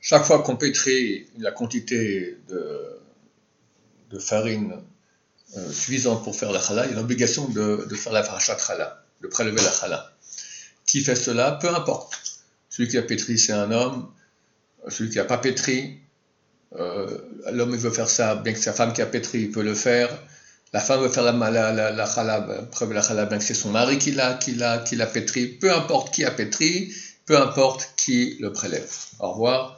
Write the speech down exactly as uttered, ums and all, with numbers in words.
chaque fois qu'on pétrit la quantité de, de farine euh, suffisante pour faire la challah, il y a l'obligation de, de faire la parachat challah, de prélever la challah. Qui fait cela, peu importe. Celui qui a pétri, c'est un homme. Celui qui n'a pas pétri, euh, l'homme il veut faire ça, bien que sa femme qui a pétri, il peut le faire. La femme veut faire la, la, la, la challah, prélever la challah, bien que c'est son mari qui l'a, qui l'a, qui l'a pétri. Peu importe qui a pétri, peu importe qui le prélève. Au revoir.